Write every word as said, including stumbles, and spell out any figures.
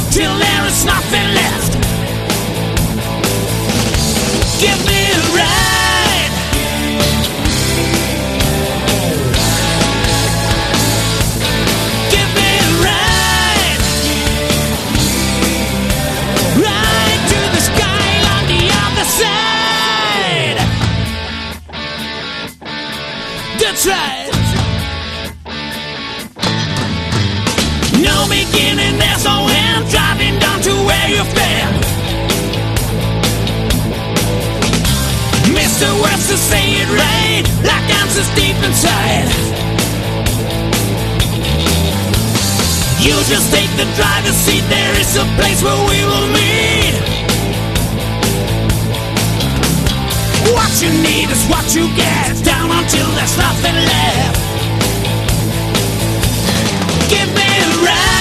till there is nothing left. Give me a ride. Give me a ride. Ride to the sky on the other side. That's right. No beginning, there's no end. Driving down to where you've been. Mister Words to say it right, like answers deep inside. You just take the driver's seat. There is a place where we will meet. What you need is what you get. Down until there's nothing left. Give me a ride.